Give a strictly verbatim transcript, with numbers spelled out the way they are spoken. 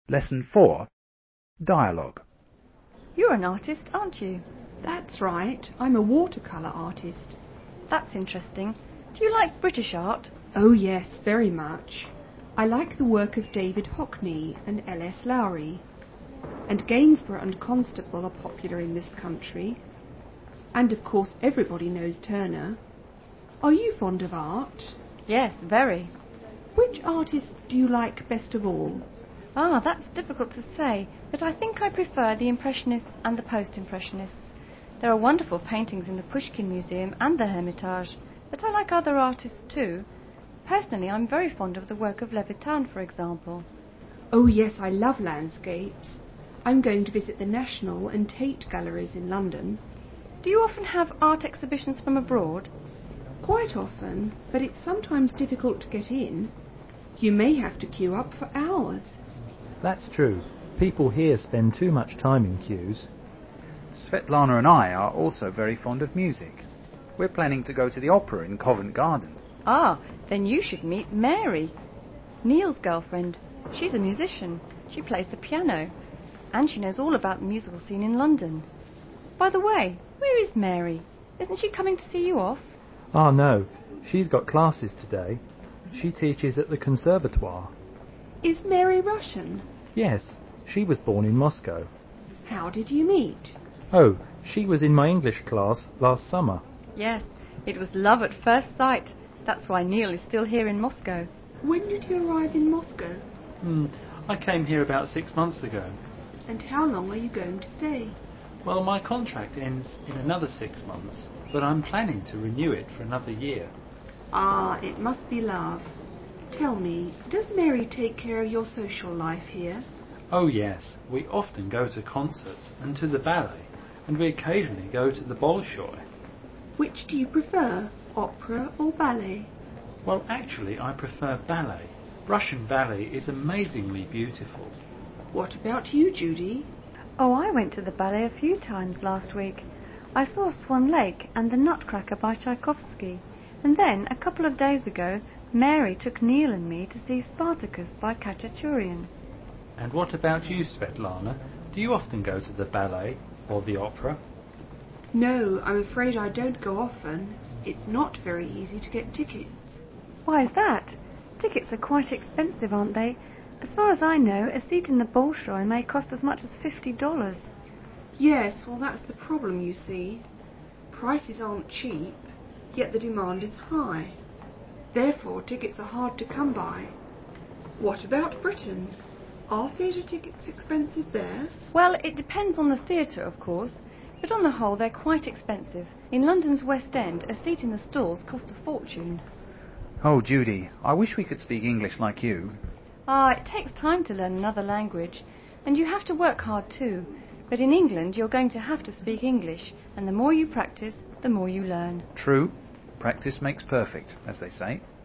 Lesson four. Dialogue. You're an artist, aren't you? That's right. I'm a watercolour artist. That's interesting. Do you like British art? Oh yes, very much. I like the work of David Hockney and L S Lowry. And Gainsborough and Constable are popular in this country. And of course everybody knows Turner. Are you fond of art? Yes, very. Which artist do you like best of all? Ah, that's difficult to say, but I think I prefer the Impressionists and the Post-Impressionists. There are wonderful paintings in the Pushkin Museum and the Hermitage, but I like other artists too. Personally, I'm very fond of the work of Levitan, for example. Oh yes, I love landscapes. I'm going to visit the National and Tate galleries in London. Do you often have art exhibitions from abroad? Quite often, but it's sometimes difficult to get in. You may have to queue up for hours. That's true. People here spend too much time in queues. Svetlana and I are also very fond of music. We're planning to go to the opera in Covent Garden. Ah, then you should meet Mary, Neil's girlfriend. She's a musician. She plays the piano. And she knows all about the musical scene in London. By the way, where is Mary? Isn't she coming to see you off? Ah, no. She's got classes today. She teaches at the Conservatoire. Is Mary Russian? Yes, she was born in Moscow. How did you meet? Oh, she was in my English class last summer. Yes, it was love at first sight. That's why Neil is still here in Moscow. When did you arrive in Moscow? Hmm, I came here about six months ago. And how long are you going to stay? Well, my contract ends in another six months, but I'm planning to renew it for another year. Ah, it must be love. Tell me, does Mary take care of your social life here? Oh yes, we often go to concerts and to the ballet, and we occasionally go to the Bolshoi. Which do you prefer, opera or ballet? Well, actually, I prefer ballet. Russian ballet is amazingly beautiful. What about you, Judy? Oh, I went to the ballet a few times last week. I saw Swan Lake and the Nutcracker by Tchaikovsky. And then, a couple of days ago, Mary took Neil and me to see Spartacus by Khachaturian. And what about you, Svetlana? Do you often go to the ballet or the opera? No, I'm afraid I don't go often. It's not very easy to get tickets. Why is that? Tickets are quite expensive, aren't they? As far as I know, a seat in the Bolshoi may cost as much as fifty dollars. Yes, well that's the problem, you see. Prices aren't cheap, yet the demand is high. Therefore, tickets are hard to come by. What about Britain? Are theatre tickets expensive there? Well, it depends on the theatre, of course, but on the whole they're quite expensive. In London's West End, a seat in the stalls costs a fortune. Oh, Judy, I wish we could speak English like you. Ah, it takes time to learn another language, and you have to work hard too. But in England, you're going to have to speak English, and the more you practice, the more you learn. True. Practice makes perfect, as they say.